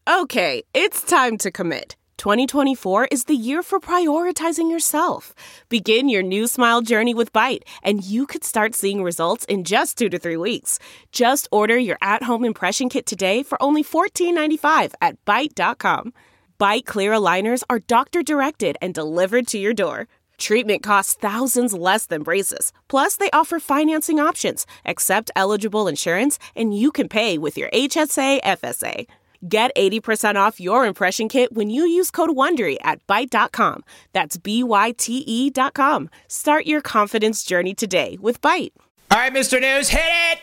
Okay, it's time to commit. 2024 is the year for prioritizing yourself. Begin your new smile journey with Byte, and you could start seeing results in just 2 to 3 weeks. Just order your at-home impression kit today for only $14.95 at Byte.com. Byte Clear aligners are doctor-directed and delivered to your door. Treatment costs thousands less than braces. Plus, they offer financing options, accept eligible insurance, and you can pay with your HSA FSA. Get 80% off your impression kit when you use code WONDERY at Byte.com. That's BYTE.com. Start your confidence journey today with Byte. All right, Mr. News, hit it!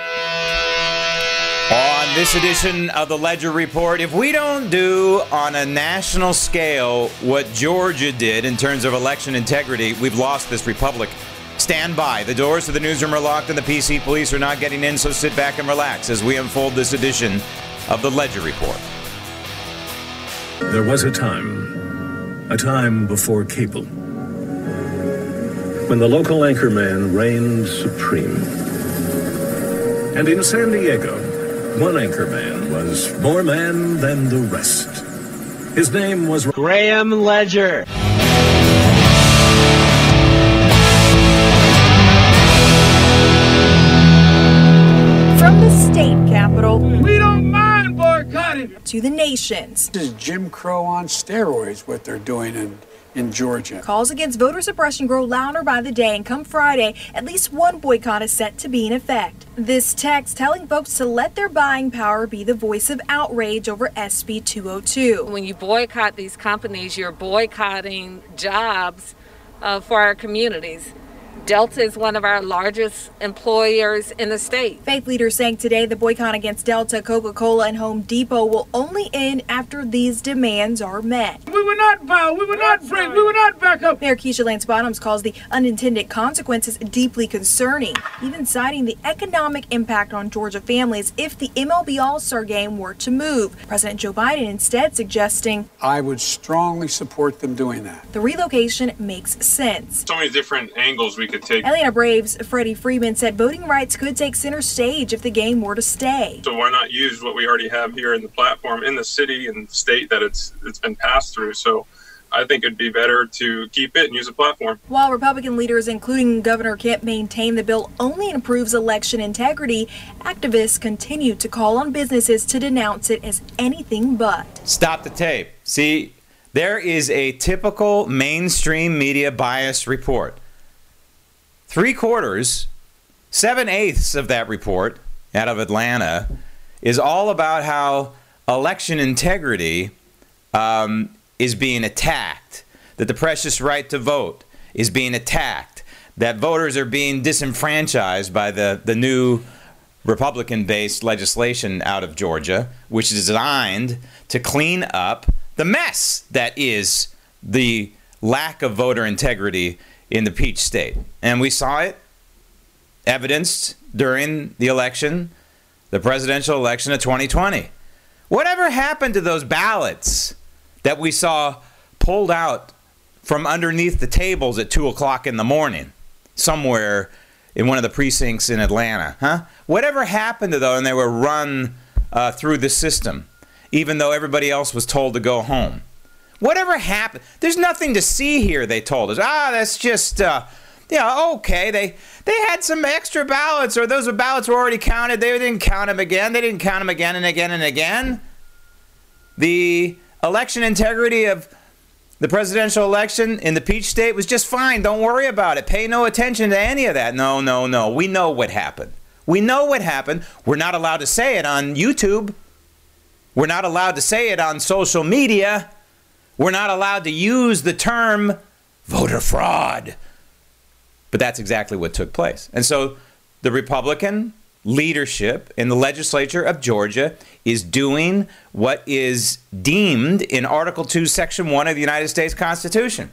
On this edition of the Ledger Report, if we don't do on a national scale what Georgia did in terms of election integrity, we've lost this republic. Stand by. The doors to the newsroom are locked and the PC police are not getting in, so sit back and relax as we unfold this edition of the Ledger Report. There was a time before cable, when the local anchorman reigned supreme. And in San Diego, one anchorman was more man than the rest. His name was Graham Ledger. From the state capitol, we don't mind boycotting, to the nations. This is Jim Crow on steroids, what they're doing in Georgia. Calls against voter suppression grow louder by the day, and come Friday, at least one boycott is set to be in effect. This text telling folks to let their buying power be the voice of outrage over SB 202. When you boycott these companies, you're boycotting jobs for our communities. Delta is one of our largest employers in the state. Faith leaders saying today the boycott against Delta, Coca-Cola, and Home Depot will only end after these demands are met. We will not bow, we will not break, we will not back up. Mayor Keisha Lance Bottoms calls the unintended consequences deeply concerning, even citing the economic impact on Georgia families if the MLB All-Star Game were to move. President Joe Biden instead suggesting, I would strongly support them doing that. The relocation makes sense. So many different angles we could take. Atlanta Braves' Freddie Freeman said voting rights could take center stage if the game were to stay. So why not use what we already have here in the platform in the city and state that it's been passed through? So I think it'd be better to keep it and use a platform. While Republican leaders, including Governor Kemp, maintain the bill only improves election integrity, activists continue to call on businesses to denounce it as anything but. Stop the tape. See, there is a typical mainstream media bias report. 3/4, 7/8 of that report out of Atlanta is all about how election integrity is being attacked, that the precious right to vote is being attacked, that voters are being disenfranchised by the new Republican-based legislation out of Georgia, which is designed to clean up the mess that is the lack of voter integrity in the Peach State. And we saw it evidenced during the election, the presidential election of 2020. Whatever happened to those ballots that we saw pulled out from underneath the tables at 2 o'clock in the morning, somewhere in one of the precincts in Atlanta, huh? Whatever happened to those, and they were run through the system, even though everybody else was told to go home. Whatever happened, there's nothing to see here, they told us. That's just, okay. They had some extra ballots, or those ballots were already counted. They didn't count them again. They didn't count them again and again and again. The election integrity of the presidential election in the Peach State was just fine. Don't worry about it. Pay no attention to any of that. No. We know what happened. We know what happened. We're not allowed to say it on YouTube. We're not allowed to say it on social media. We're not allowed to use the term voter fraud. But that's exactly what took place. And so the Republican leadership in the legislature of Georgia is doing what is deemed in Article 2, Section 1 of the United States Constitution.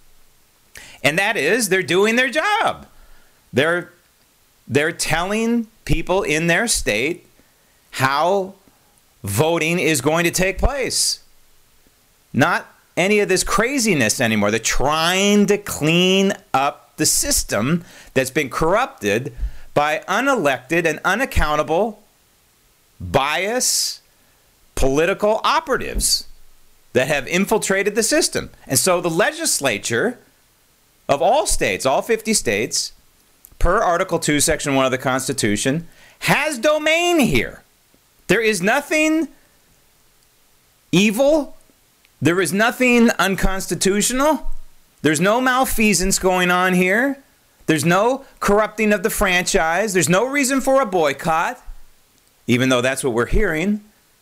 And that is, they're doing their job. They're telling people in their state how voting is going to take place. Not any of this craziness anymore. They're trying to clean up the system that's been corrupted by unelected and unaccountable, bias, political operatives that have infiltrated the system. And so the legislature of all states, all 50 states, per Article 2, Section 1 of the Constitution, has domain here. There is nothing evil. There is nothing unconstitutional. There's no malfeasance going on here. There's no corrupting of the franchise. There's no reason for a boycott, even though that's what we're hearing.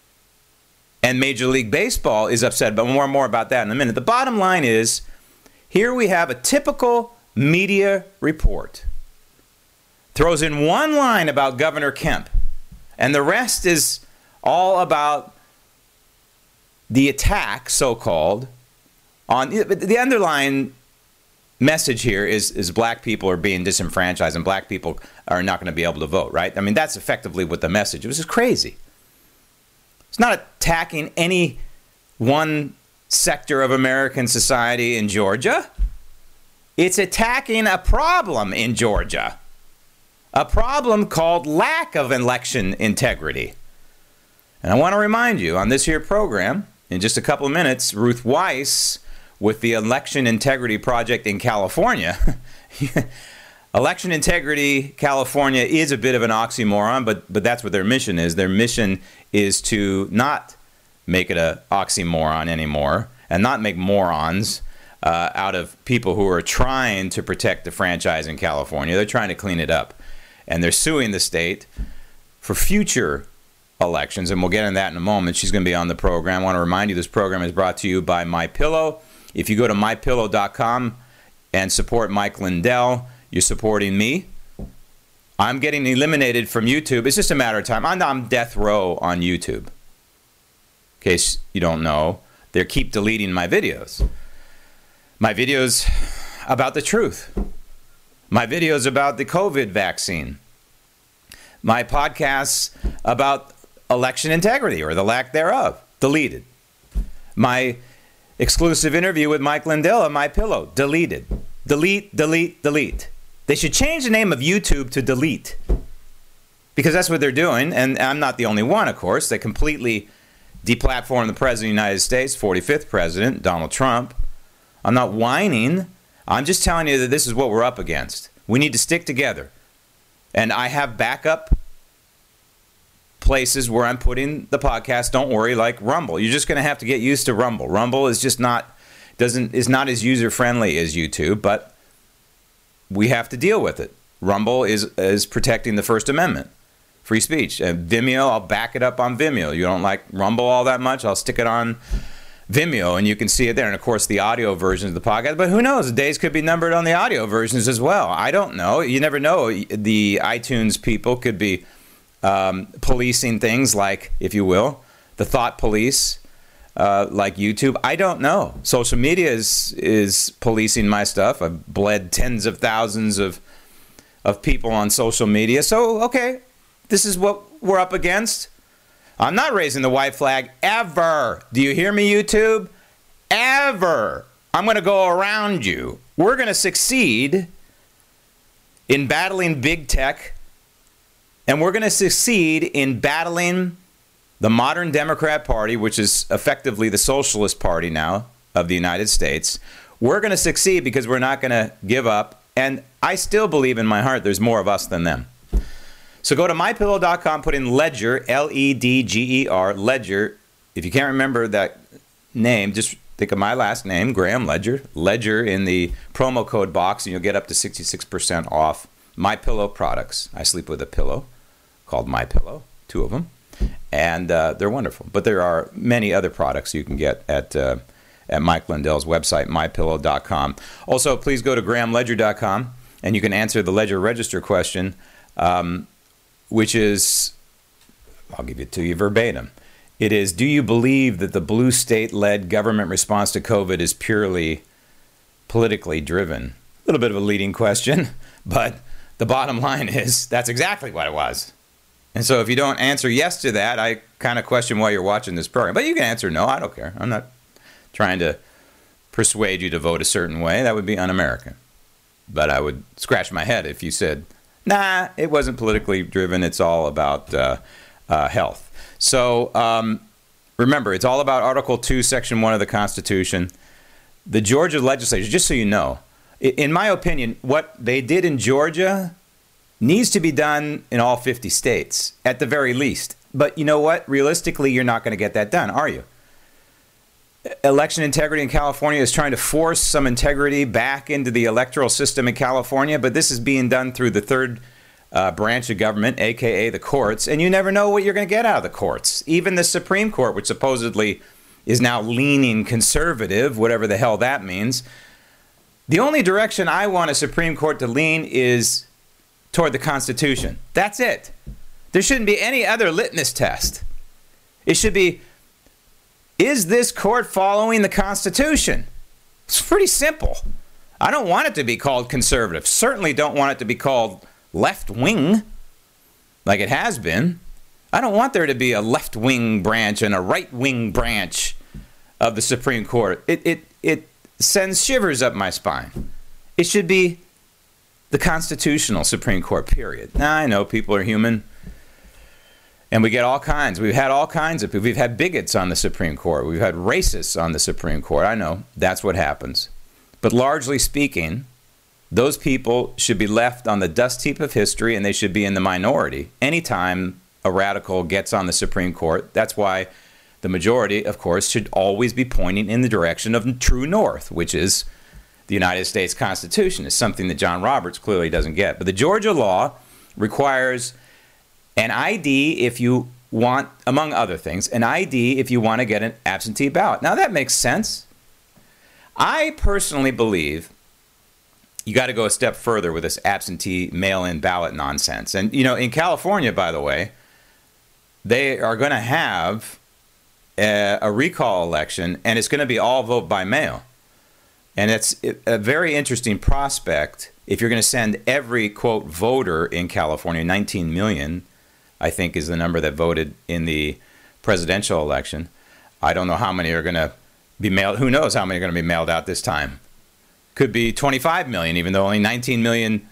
And Major League Baseball is upset, but more about that in a minute. The bottom line is, here we have a typical media report. Throws in one line about Governor Kemp, and the rest is all about the attack, so-called, on the underlying message here is black people are being disenfranchised and black people are not going to be able to vote, right? I mean, that's effectively what the message. It was just crazy. It's not attacking any one sector of American society in Georgia. It's attacking a problem in Georgia. A problem called lack of election integrity. And I want to remind you, on this here program, in just a couple of minutes, Ruth Weiss with the Election Integrity Project in California. Election Integrity California is a bit of an oxymoron, but that's what their mission is. Their mission is to not make it an oxymoron anymore and not make morons out of people who are trying to protect the franchise in California. They're trying to clean it up. And they're suing the state for future elections, and we'll get into that in a moment. She's going to be on the program. I want to remind you this program is brought to you by MyPillow. If you go to MyPillow.com and support Mike Lindell, you're supporting me. I'm getting eliminated from YouTube. It's just a matter of time. I'm on death row on YouTube. In case you don't know, they keep deleting my videos. My videos about the truth. My videos about the COVID vaccine. My podcasts about election integrity or the lack thereof. Deleted. My exclusive interview with Mike Lindell on MyPillow. Deleted. Delete, delete, delete. They should change the name of YouTube to Delete. Because that's what they're doing. And I'm not the only one, of course. They completely deplatformed the President of the United States, 45th President, Donald Trump. I'm not whining. I'm just telling you that this is what we're up against. We need to stick together. And I have backup places where I'm putting the podcast, don't worry, like Rumble. You're just going to have to get used to Rumble. Rumble is just not as user-friendly as YouTube, but we have to deal with it. Rumble is protecting the First Amendment, free speech. And Vimeo, I'll back it up on Vimeo. You don't like Rumble all that much, I'll stick it on Vimeo, and you can see it there. And, of course, the audio versions of the podcast. But who knows? The days could be numbered on the audio versions as well. I don't know. You never know. The iTunes people could be policing things like, if you will, the thought police, like YouTube. I don't know. Social media is policing my stuff. I've bled tens of thousands of people on social media. So, okay, this is what we're up against. I'm not raising the white flag ever. Do you hear me, YouTube? Ever. I'm going to go around you. We're going to succeed in battling big tech, and we're going to succeed in battling the modern Democrat Party, which is effectively the Socialist Party now of the United States. We're going to succeed because we're not going to give up, and I still believe in my heart there's more of us than them. So go to MyPillow.com, put in Ledger, L-E-D-G-E-R, Ledger. If you can't remember that name, just think of my last name, Graham Ledger. Ledger in the promo code box, and you'll get up to 66% off MyPillow products. I sleep with a pillow called MyPillow, 2 of them, and they're wonderful. But there are many other products you can get at Mike Lindell's website, MyPillow.com. Also, please go to GrahamLedger.com, and you can answer the Ledger Register question, which is, I'll give it to you verbatim. It is, do you believe that the blue state-led government response to COVID is purely politically driven? A little bit of a leading question, but the bottom line is that's exactly what it was. And so if you don't answer yes to that, I kind of question why you're watching this program. But you can answer no, I don't care. I'm not trying to persuade you to vote a certain way. That would be un-American. But I would scratch my head if you said, nah, it wasn't politically driven. It's all about health. So Remember, it's all about Article 2, Section 1 of the Constitution. The Georgia legislature, just so you know, in my opinion, what they did in Georgia needs to be done in all 50 states, at the very least. But you know what? Realistically, you're not going to get that done, are you? Election integrity in California is trying to force some integrity back into the electoral system in California, but this is being done through the third branch of government, a.k.a. the courts, and you never know what you're going to get out of the courts. Even the Supreme Court, which supposedly is now leaning conservative, whatever the hell that means. The only direction I want a Supreme Court to lean is toward the Constitution. That's it. There shouldn't be any other litmus test. It should be, is this court following the Constitution? It's pretty simple. I don't want it to be called conservative. Certainly don't want it to be called left-wing, like it has been. I don't want there to be a left-wing branch and a right-wing branch of the Supreme Court. It sends shivers up my spine. It should be the constitutional Supreme Court, period. Now, I know people are human, and we get all kinds. We've had all kinds of people. We've had bigots on the Supreme Court. We've had racists on the Supreme Court. I know that's what happens. But largely speaking, those people should be left on the dust heap of history, and they should be in the minority anytime a radical gets on the Supreme Court. That's why the majority, of course, should always be pointing in the direction of true north, which is the United States Constitution. Is something that John Roberts clearly doesn't get. But the Georgia law requires an ID if you want, among other things, an ID if you want to get an absentee ballot. Now, that makes sense. I personally believe you got to go a step further with this absentee mail-in ballot nonsense. And, you know, in California, by the way, they are going to have a recall election, and it's going to be all vote by mail. And it's a very interesting prospect if you're going to send every, quote, voter in California, 19 million, I think is the number that voted in the presidential election. I don't know how many are going to be mailed. Who knows how many are going to be mailed out this time? Could be 25 million, even though only 19 million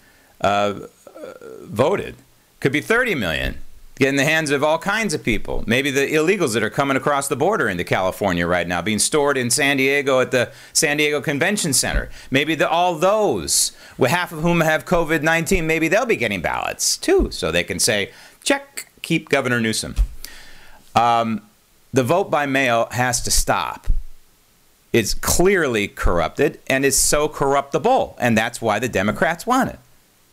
voted. Could be 30 million. Get in the hands of all kinds of people. Maybe the illegals that are coming across the border into California right now, being stored in San Diego at the San Diego Convention Center. Maybe all those, with half of whom have COVID-19, maybe they'll be getting ballots too, so they can say, check, keep Governor Newsom. The vote by mail has to stop. It's clearly corrupted, and it's so corruptible, and that's why the Democrats want it.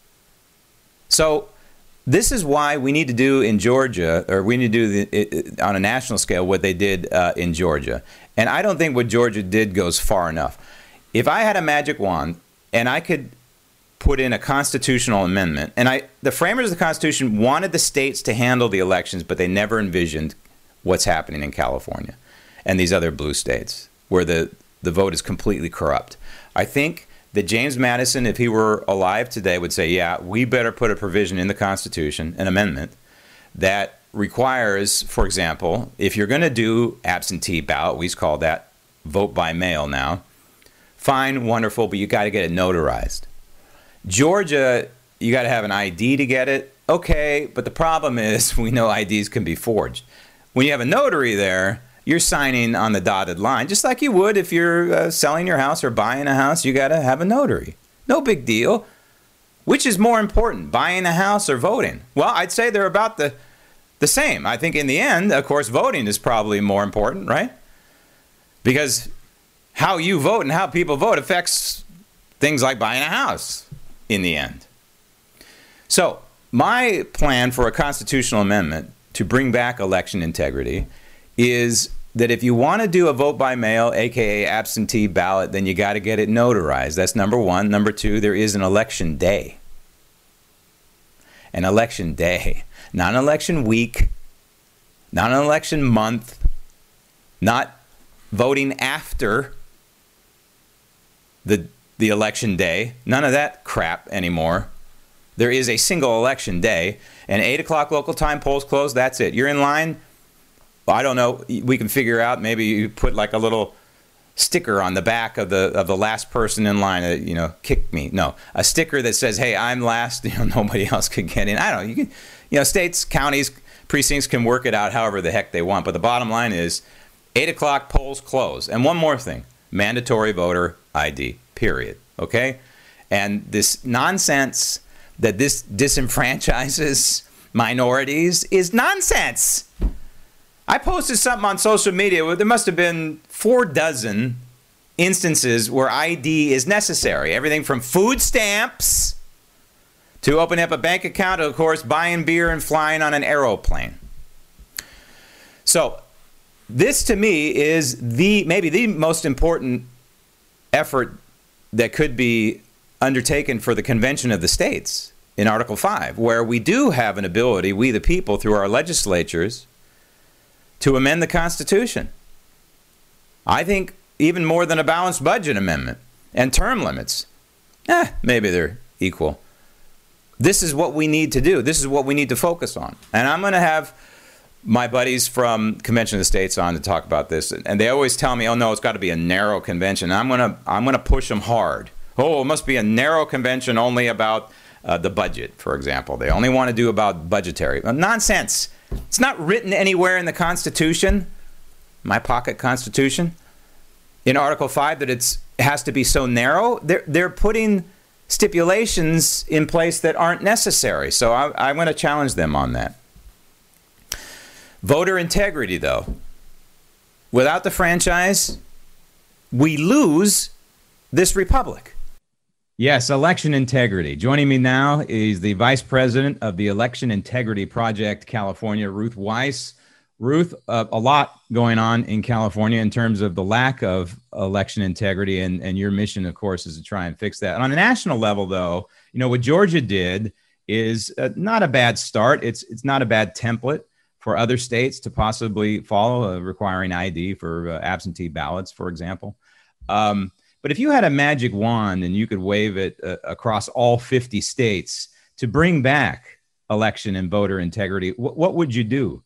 So this is why we need to do in Georgia, or we need to do on a national scale what they did in Georgia. And I don't think what Georgia did goes far enough. If I had a magic wand and I could put in a constitutional amendment, and the framers of the Constitution wanted the states to handle the elections, but they never envisioned what's happening in California and these other blue states, where the vote is completely corrupt. I think that James Madison, if he were alive today, would say, yeah, we better put a provision in the Constitution, an amendment, that requires, for example, if you're going to do absentee ballot, we call that vote by mail now, fine, wonderful, but you got to get it notarized. Georgia, you got to have an ID to get it. Okay, but the problem is we know IDs can be forged. When you have a notary there, you're signing on the dotted line, just like you would if you're selling your house or buying a house. You got to have a notary. No big deal. Which is more important, buying a house or voting? Well, I'd say they're about the same. I think in the end, of course, voting is probably more important, right? Because how you vote and how people vote affects things like buying a house in the end. So my plan for a constitutional amendment to bring back election integrity is that if you want to do a vote by mail, aka absentee ballot, then you got to get it notarized. That's number one. Number two, there is an election day. An election day. Not an election week. Not an election month. Not voting after the election day. None of that crap anymore. There is a single election day, and 8 o'clock local time, polls close, that's it. You're in line. Well, I don't know. We can figure out. Maybe you put like a little sticker on the back of the last person in line. Kick me. No, a sticker that says, "Hey, I'm last." Nobody else could get in. I don't know. You can, states, counties, precincts can work it out however the heck they want. But the bottom line is, 8 o'clock, polls close. And one more thing, mandatory voter ID, period. Okay? And this nonsense that this disenfranchises minorities is nonsense. I posted something on social media where there must have been 4 dozen instances where ID is necessary. Everything from food stamps to opening up a bank account to, of course, buying beer and flying on an aeroplane. So this, to me, is maybe the most important effort that could be undertaken for the Convention of the States in Article 5, where we do have an ability, we the people, through our legislatures, to amend the Constitution. I think even more than a balanced budget amendment and term limits. Maybe they're equal. This is what we need to do. This is what we need to focus on. And I'm going to have my buddies from Convention of the States on to talk about this. And they always tell me, oh, no, it's got to be a narrow convention. I'm going to push them hard. Oh, it must be a narrow convention only about the budget, for example. They only want to do about budgetary. Nonsense. It's not written anywhere in the Constitution, my pocket Constitution, in Article 5 that it has to be so narrow. They're putting stipulations in place that aren't necessary. So I'm going to challenge them on that. Voter integrity, though. Without the franchise, we lose this republic. Yes, election integrity. Joining me now is the Vice President of the Election Integrity Project California, Ruth Weiss. Ruth, a lot going on in California in terms of the lack of election integrity, and your mission, of course, is to try and fix that. And on a national level, though, what Georgia did is not a bad start. It's not a bad template for other states to possibly follow, requiring ID for absentee ballots, for example. But if you had a magic wand and you could wave it across all 50 states to bring back election and voter integrity, what would you do?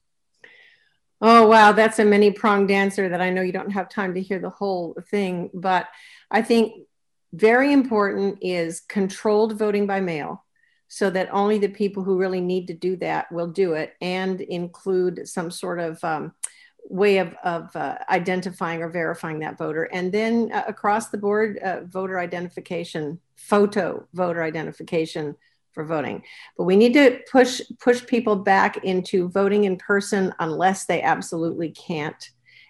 Oh, wow. That's a many-pronged answer that I know you don't have time to hear the whole thing. But I think very important is controlled voting by mail, so that only the people who really need to do that will do it, and include some sort of way of identifying or verifying that voter. And then across the board, voter identification, photo voter identification for voting. But we need to push people back into voting in person unless they absolutely can't,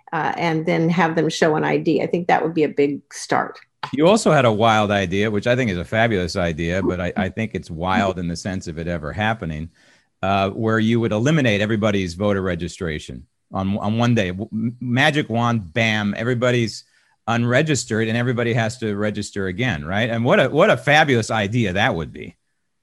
and then have them show an ID. I think that would be a big start. You also had a wild idea, which I think is a fabulous idea, but I think it's wild in the sense of it ever happening, where you would eliminate everybody's voter registration on one day. Magic wand, bam, everybody's unregistered and everybody has to register again, right? And what a fabulous idea that would be.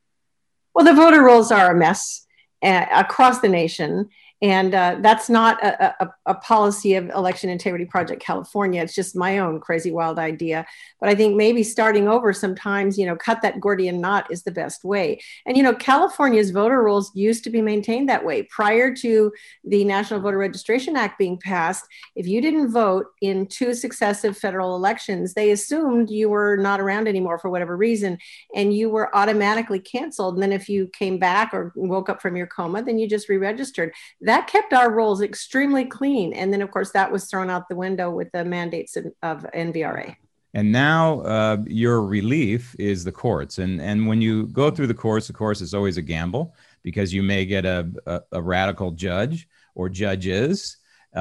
Well, the voter rolls are a mess across the nation. And that's not a policy of Election Integrity Project California. It's just my own crazy, wild idea. But I think maybe starting over sometimes, cut that Gordian knot is the best way. And, California's voter rolls used to be maintained that way. Prior to the National Voter Registration Act being passed, if you didn't vote in 2 successive federal elections, they assumed you were not around anymore for whatever reason, and you were automatically canceled. And then if you came back or woke up from your coma, then you just re-registered. That kept our rolls extremely clean. And then, of course, that was thrown out the window with the mandates of NVRA. And now your relief is the courts. And when you go through the courts, of course, it's always a gamble because you may get a radical judge or judges.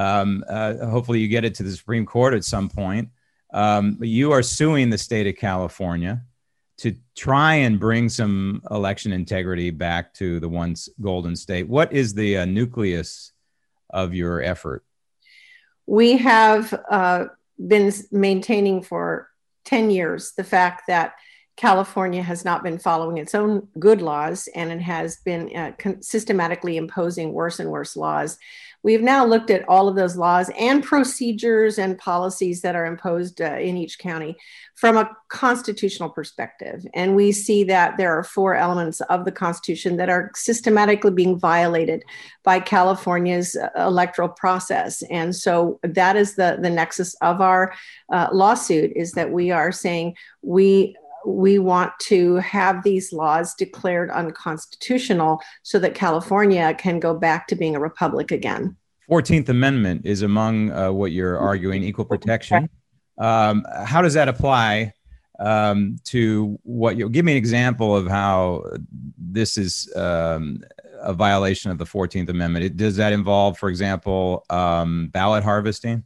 Hopefully you get it to the Supreme Court at some point. But you are suing the state of California to try and bring some election integrity back to the once golden state. What is the nucleus of your effort? We have been maintaining for 10 years the fact that California has not been following its own good laws, and it has been systematically imposing worse and worse laws. We've now looked at all of those laws and procedures and policies that are imposed in each county from a constitutional perspective. And we see that there are 4 elements of the Constitution that are systematically being violated by California's electoral process. And so that is the nexus of our lawsuit, is that we are saying we want to have these laws declared unconstitutional so that California can go back to being a republic again. 14th Amendment is among what you're arguing, equal protection. How does that apply to what you give me an example of how this is a violation of the 14th Amendment? Does that involve, for example, ballot harvesting?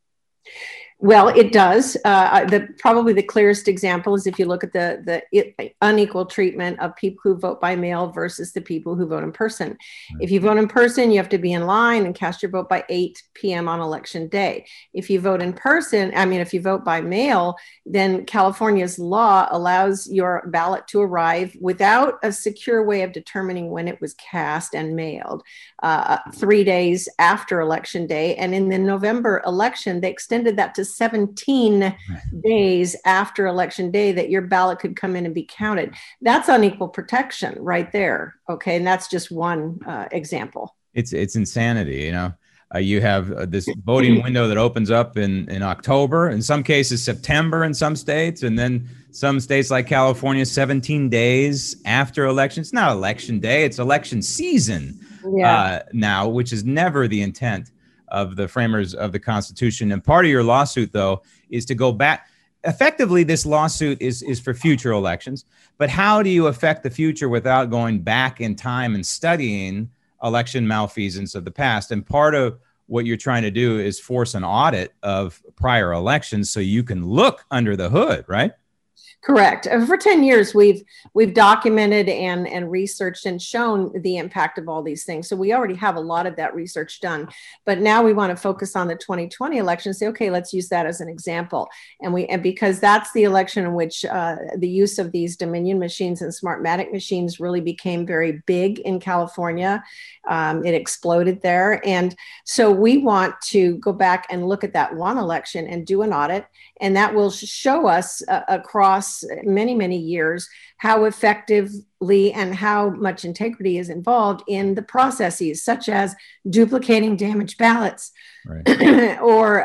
Well, it does. Probably the clearest example is if you look at the unequal treatment of people who vote by mail versus the people who vote in person. Right. If you vote in person, you have to be in line and cast your vote by 8 p.m. on election day. If you vote in person, if you vote by mail, then California's law allows your ballot to arrive without a secure way of determining when it was cast and mailed 3 days after election day. And in the November election, they extended that to 17 days after election day that your ballot could come in and be counted. That's unequal protection right there. Okay. And that's just one example. It's insanity. You have this voting window that opens up in October, in some cases September in some states, and then some states like California, 17 days after election. It's not election day, it's election season now, which is never the intent of the framers of the Constitution. And part of your lawsuit, though, is to go back. Effectively, this lawsuit is for future elections. But how do you affect the future without going back in time and studying election malfeasance of the past? And part of what you're trying to do is force an audit of prior elections so you can look under the hood, right? Correct. For 10 years, we've documented and researched and shown the impact of all these things. So we already have a lot of that research done. But now we want to focus on the 2020 election and say, okay, let's use that as an example. And because that's the election in which the use of these Dominion machines and Smartmatic machines really became very big in California. It exploded there. And so we want to go back and look at that one election and do an audit. And that will show us across many, many years how effectively and how much integrity is involved in the processes, such as duplicating damaged ballots, right.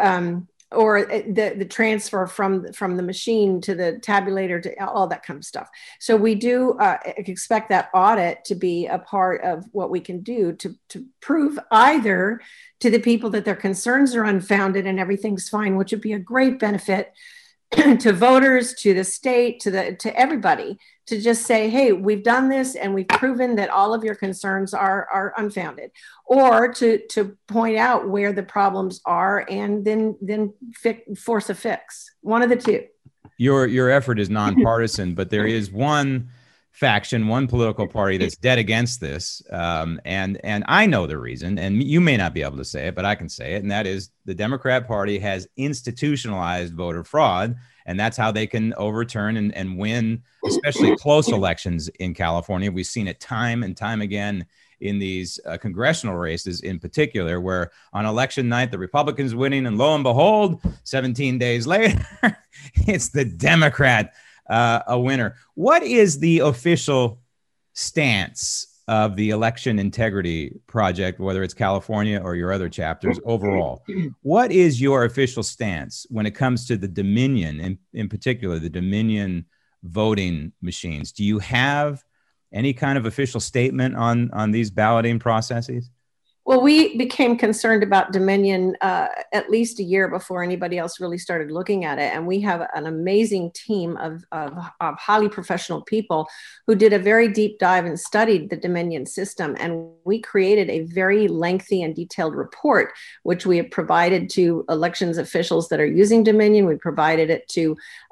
or the transfer from the machine to the tabulator, to all that kind of stuff. So we do expect that audit to be a part of what we can do to prove either to the people that their concerns are unfounded and everything's fine, which would be a great benefit to voters, to the state, to everybody, to just say, hey, we've done this and we've proven that all of your concerns are unfounded, or to point out where the problems are and then force a fix. One of the two. Your effort is nonpartisan, but there is one faction, one political party that's dead against this. And I know the reason, and you may not be able to say it, but I can say it. And that is the Democrat Party has institutionalized voter fraud. And that's how they can overturn and win, especially close elections in California. We've seen it time and time again in these congressional races in particular, where on election night, the Republicans winning, and lo and behold, 17 days later, it's the Democrat a winner. What is the official stance of the Election Integrity Project, whether it's California or your other chapters overall? What is your official stance when it comes to the Dominion, in particular, the Dominion voting machines? Do you have any kind of official statement on these balloting processes? Well, we became concerned about Dominion at least a year before anybody else really started looking at it. And we have an amazing team of highly professional people who did a very deep dive and studied the Dominion system. And we created a very lengthy and detailed report, which we have provided to elections officials that are using Dominion. We provided it to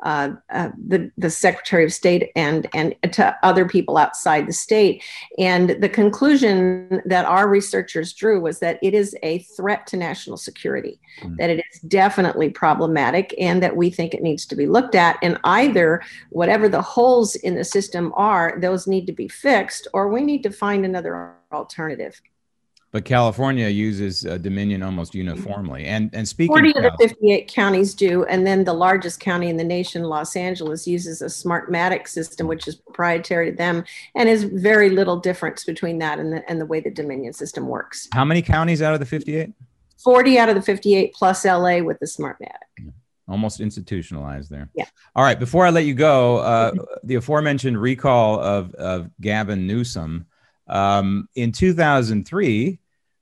the Secretary of State and to other people outside the state. And the conclusion that our researchers drew was that it is a threat to national security, that it is definitely problematic, and that we think it needs to be looked at. And either whatever the holes in the system are, those need to be fixed, or we need to find another alternative. But California uses Dominion almost uniformly. And speaking 40 of the 58 counties do. And then the largest county in the nation, Los Angeles, uses a Smartmatic system, which is proprietary to them, and is very little difference between that and the way the Dominion system works. How many counties out of the 58? 40 out of the 58 plus LA with the Smartmatic. Almost institutionalized there. Yeah. All right. Before I let you go, the aforementioned recall of Gavin Newsom, in 2003,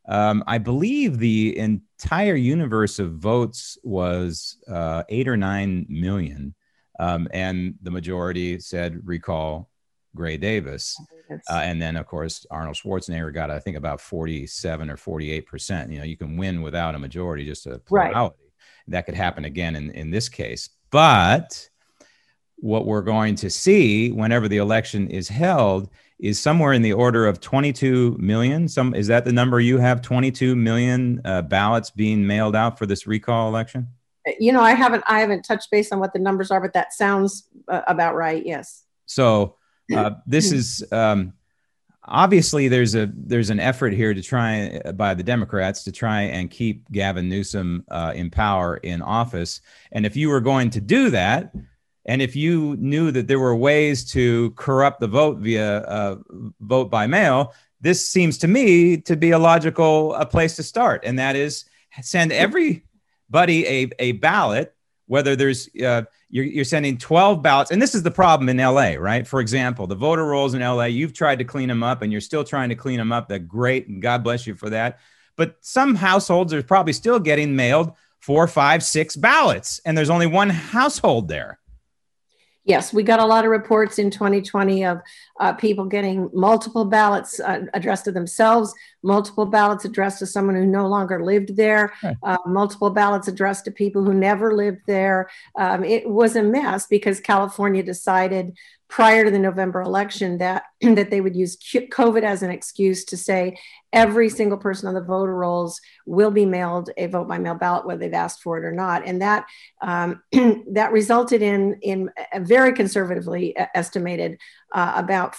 I believe the entire universe of votes was 8 or 9 million. And the majority said recall Gray Davis. And then, of course, Arnold Schwarzenegger got, I think, about 47 or 48%. You know, you can win without a majority, just a plurality. Right. That could happen again in this case. But what we're going to see whenever the election is held is somewhere in the order of 22 million. Is that the number you have? 22 million ballots being mailed out for this recall election? You know, I haven't touched base on what the numbers are, but that sounds about right. Yes. So this is obviously there's an effort here to try by the Democrats to try and keep Gavin Newsom in power in office. And if you were going to do that, and if you knew that there were ways to corrupt the vote via vote by mail, this seems to me to be a logical place to start. And that is send everybody a ballot, whether there's you're sending 12 ballots. And this is the problem in LA, right? For example, the voter rolls in LA, you've tried to clean them up and you're still trying to clean them up. That's great. And God bless you for that. But some households are probably still getting mailed 4, 5, 6 ballots. And there's only one household there. Yes, we got a lot of reports in 2020 of people getting multiple ballots addressed to themselves, multiple ballots addressed to someone who no longer lived there, multiple ballots addressed to people who never lived there. It was a mess because California decided prior to the November election that they would use COVID as an excuse to say every single person on the voter rolls will be mailed a vote by mail ballot, whether they've asked for it or not. And that that resulted in a very conservatively estimated about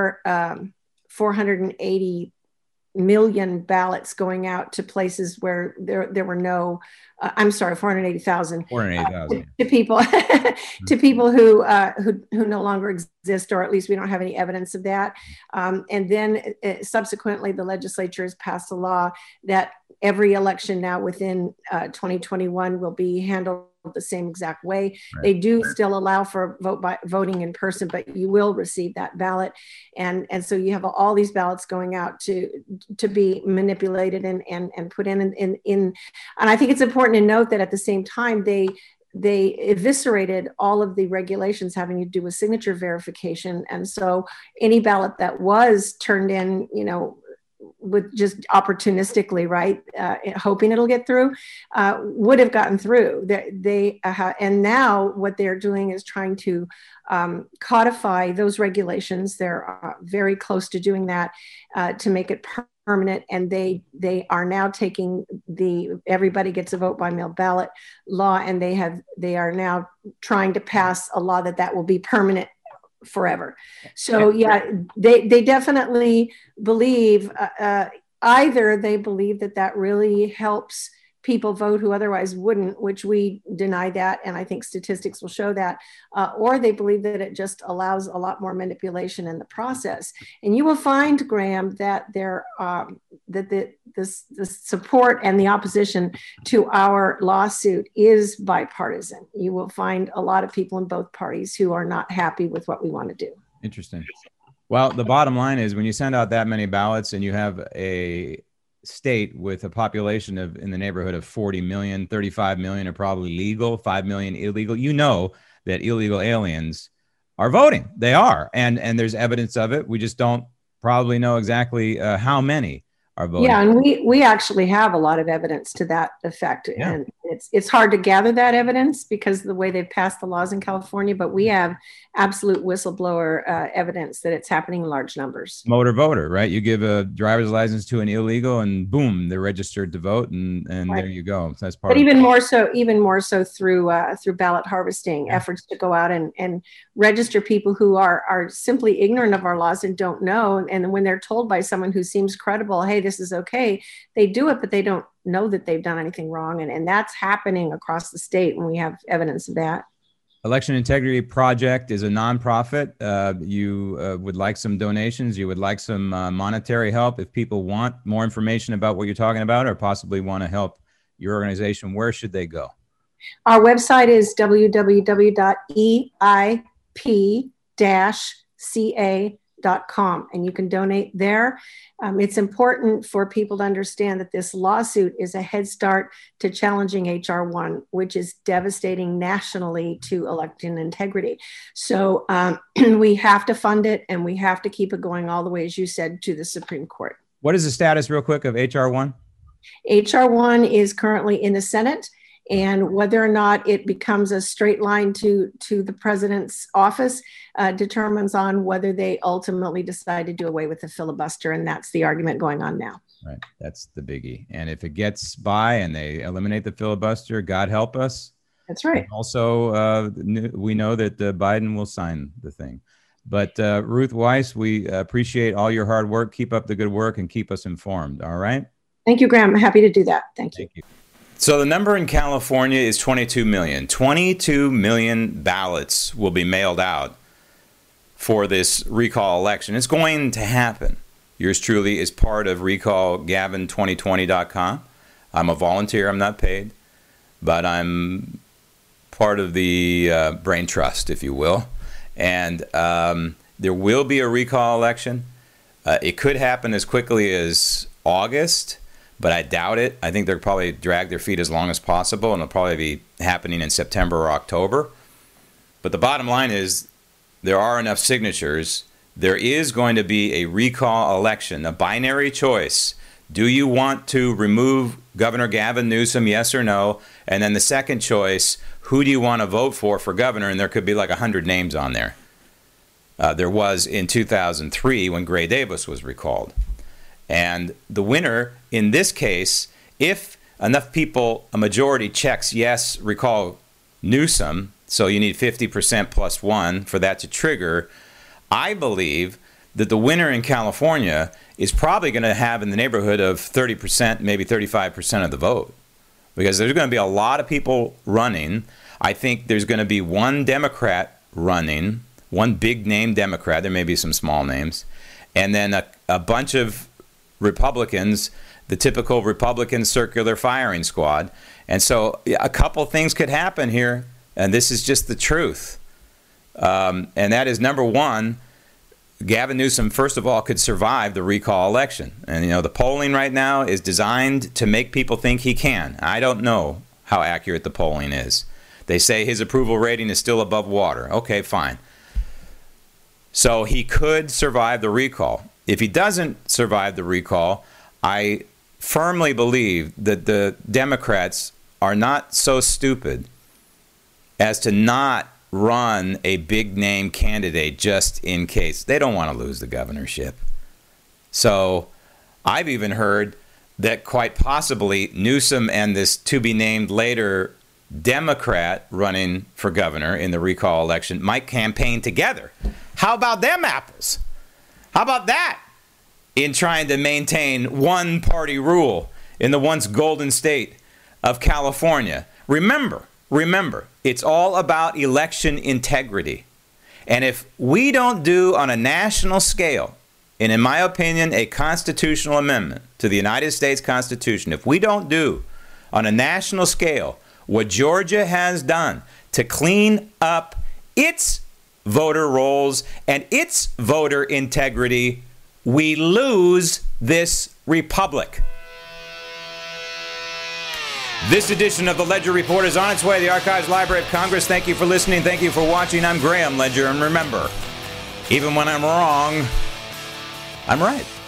480 million ballots going out to places where there were no, 480,000 to people to people who no longer exist, or at least we don't have any evidence of that. And then subsequently, the legislature has passed a law that every election now within 2021 will be handled the same exact way. Right. They do still allow for voting in person, but you will receive that ballot. And so you have all these ballots going out to be manipulated and put in. And I think it's important to note that at the same time, they eviscerated all of the regulations having to do with signature verification. And so any ballot that was turned in, with just opportunistically, right, hoping it'll get through, would have gotten through. And now what they're doing is trying to codify those regulations. They're very close to doing that to make it permanent. And they are now taking the everybody gets a vote by mail ballot law, and they are now trying to pass a law that will be permanent forever. So yeah, they definitely believe either they believe that really helps people vote who otherwise wouldn't, which we deny that, and I think statistics will show that, or they believe that it just allows a lot more manipulation in the process. And you will find, Graham, that the support and the opposition to our lawsuit is bipartisan. You will find a lot of people in both parties who are not happy with what we want to do. Interesting. Well, the bottom line is when you send out that many ballots and you have a state with a population of in the neighborhood of 40 million, 35 million are probably legal, 5 million illegal. You know that illegal aliens are voting. They are. And there's evidence of it. We just don't probably know exactly how many are voting. Yeah, and we actually have a lot of evidence to that effect. Yeah. And it's hard to gather that evidence because of the way they've passed the laws in California, but we have absolute whistleblower evidence that it's happening in large numbers. Motor voter, right? You give a driver's license to an illegal and boom, they're registered to vote, and right. There you go. So that's part. But even more so through ballot harvesting efforts to go out and register people who are simply ignorant of our laws and don't know. And when they're told by someone who seems credible, hey, this is okay, they do it, but they don't know that they've done anything wrong. And that's happening across the state, and we have evidence of that. Election Integrity Project is a nonprofit. You would like some donations. You would like some monetary help. If people want more information about what you're talking about or possibly want to help your organization, where should they go? Our website is www.eip-ca supremecoursewithjeff.com, and you can donate there. It's important for people to understand that this lawsuit is a head start to challenging H.R. 1, which is devastating nationally to election integrity. So we have to fund it, and we have to keep it going all the way, as you said, to the Supreme Court. What is the status, real quick, of H.R. 1? H.R. 1 is currently in the Senate, and whether or not it becomes a straight line to the president's office determines on whether they ultimately decide to do away with the filibuster, and that's the argument going on now. Right, that's the biggie. And if it gets by and they eliminate the filibuster, God help us. That's right. And also, we know that Biden will sign the thing. But Ruth Weiss, we appreciate all your hard work. Keep up the good work and keep us informed. All right. Thank you, Graham. I'm happy to do that. Thank you. So the number in California is 22 million. 22 million ballots will be mailed out for this recall election. It's going to happen. Yours truly is part of recallgavin2020.com. I'm a volunteer. I'm not paid, but I'm part of the brain trust, if you will. And there will be a recall election. It could happen as quickly as August, but I doubt it. I think they'll probably drag their feet as long as possible, and it'll probably be happening in September or October. But the bottom line is there are enough signatures. There is going to be a recall election, a binary choice. Do you want to remove Governor Gavin Newsom, yes or no? And then the second choice, who do you want to vote for governor? And there could be like 100 names on there. There was in 2003 when Gray Davis was recalled. And the winner in this case, if enough people, a majority checks yes, recall Newsom, so you need 50% plus one for that to trigger, I believe that the winner in California is probably going to have in the neighborhood of 30%, maybe 35% of the vote. Because there's going to be a lot of people running. I think there's going to be one Democrat running, one big name Democrat. There may be some small names. And then a bunch of Republicans, the typical Republican circular firing squad. And so a couple things could happen here, and this is just the truth. And that is, number one, Gavin Newsom, first of all, could survive the recall election. And, the polling right now is designed to make people think he can. I don't know how accurate the polling is. They say his approval rating is still above water. Okay, fine. So he could survive the recall. If he doesn't survive the recall, I firmly believe that the Democrats are not so stupid as to not run a big name candidate just in case. They don't want to lose the governorship. So I've even heard that quite possibly Newsom and this to be named later Democrat running for governor in the recall election might campaign together. How about them apples? How about that in trying to maintain one party rule in the once golden state of California? Remember, it's all about election integrity. And if we don't do on a national scale, and in my opinion, a constitutional amendment to the United States Constitution, if we don't do on a national scale what Georgia has done to clean up its voter rolls and its voter integrity, we lose this republic. This edition of the Ledger Report is on its way to the Archives Library of Congress. Thank you for listening. Thank you for watching. I'm Graham Ledger. And remember, even when I'm wrong, I'm right.